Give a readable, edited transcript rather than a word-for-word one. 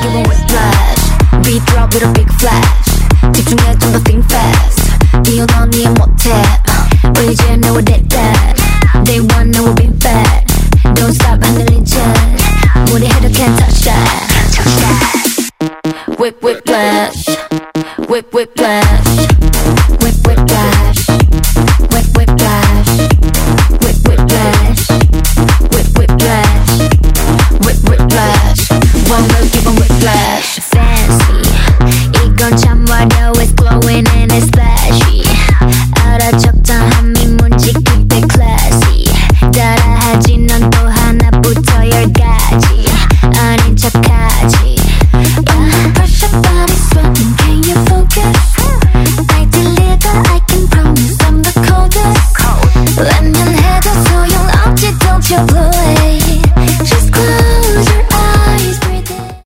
give 'em whiplash. Beat drop with a big flash. 집중해 좀 더 think fast. 뛰어넌 이해 못해. 왜 이제 너 did that. They want know we'll be bad. Don't stop handling chat. 우리 해도 can't touch that. Whip whiplash. Whip whiplash. Whip whiplash. Whip whiplash. Whip whiplash. Whip whiplash. Whip whiplash. One will give 'em whiplash. Fancy. 이건 참 화려해. It's glowing and it's fast.